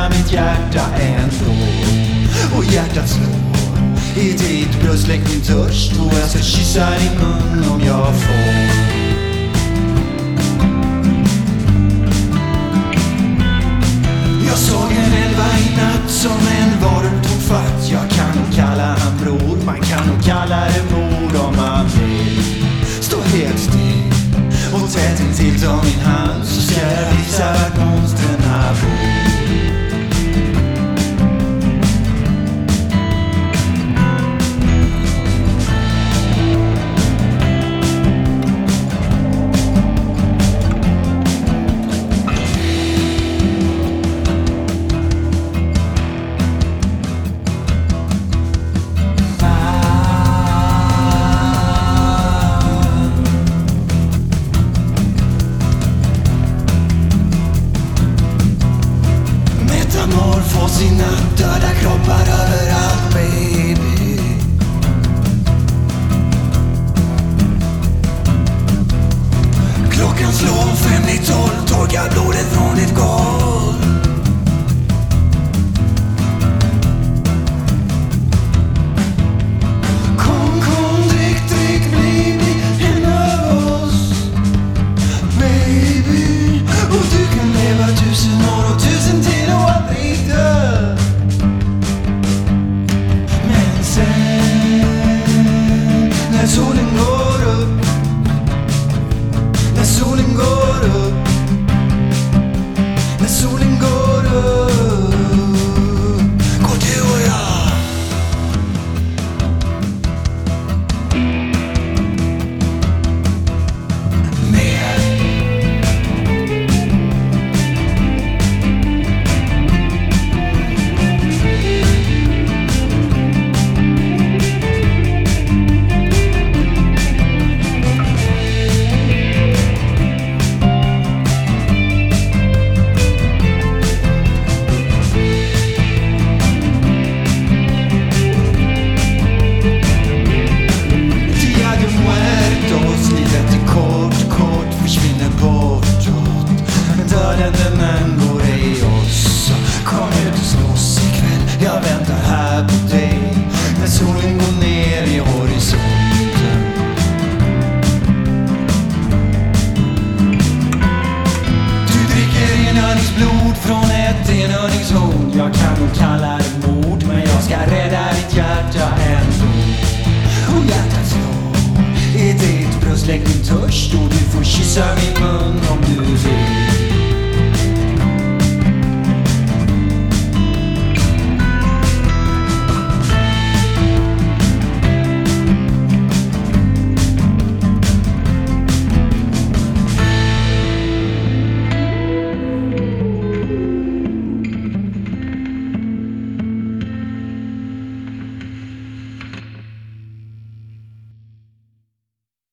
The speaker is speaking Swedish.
kalla mitt hjärta ändå. Och hjärtat slår i ditt bröst, släck min törst. Och jag ska kyssa din mun om jag får. Jag såg en elva i natt som en varulv tog fatt. Jag kan nog kalla han bror, man kan nog kalla det mord om man vill. Stå helt still och tätt intill som min hand, så ska jag visa vart monsterna bor. Få sina döda kroppar överallt, baby. Klockan slår 5:12, torkar blodet från ditt golv. Kom, drick, bli en av oss, baby. Och du kan leva 1000 år och 1000 till och aldrig dö. Men sen, när solen går upp, när solen går upp, när solen går upp, går du och jag ner. Försvinner bortåt, men dödande män går i oss. Kom ut och slåss ikväll, jag väntar här på dig. När solen går ner i horisonten. Du dricker enhörningsblod från ett enhörningshorn. Jag kan nog kalla det mord, men jag ska rädda ditt hjärta ändå. Och hjärtat slår i ditt bröst, släck min törst. Och du får kyssa min mun om du vill.